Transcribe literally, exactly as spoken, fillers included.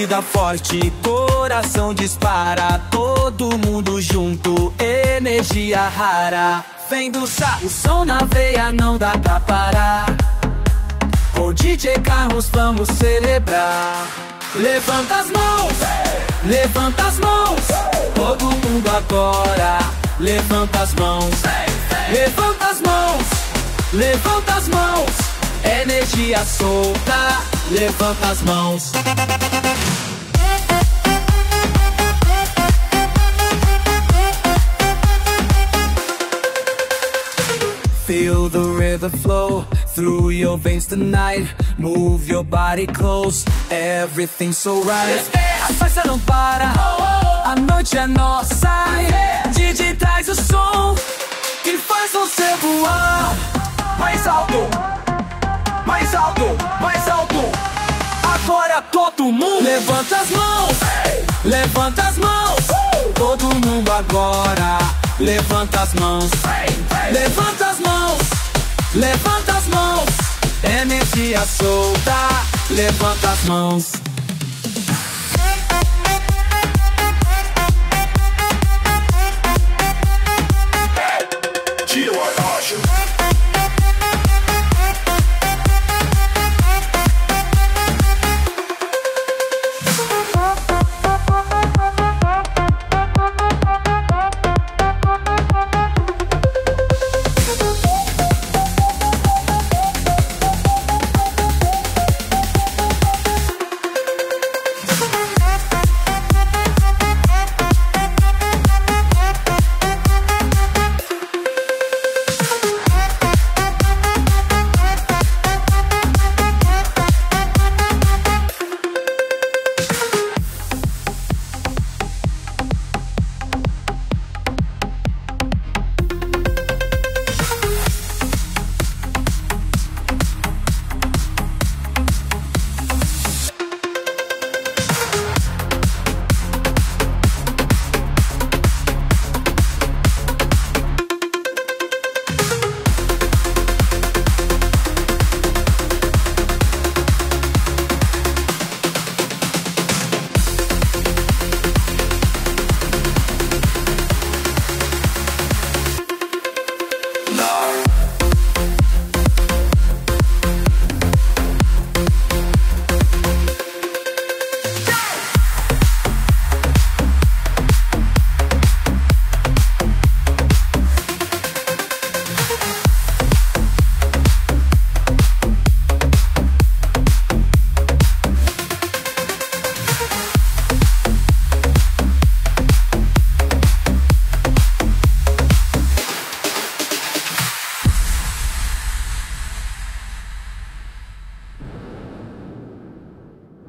Batida forte, coração dispara, todo mundo junto, energia rara. Vem do chá, o som na veia não dá pra parar. Com D J Carlos vamos celebrar. Levanta as mãos, levanta as mãos, todo mundo agora. Levanta as mãos, levanta as mãos, levanta as mãos, energia solta, levanta as mãos. Feel the river flow through your veins tonight. Move your body close, everything's so right. A festa não para, a noite é nossa. D J traz o som que faz você voar. Mais alto, mais alto, mais alto. Agora todo mundo levanta as mãos, levanta as mãos. Todo mundo agora levanta as mãos, levanta as mãos, levanta as mãos. Energia solta, levanta as mãos.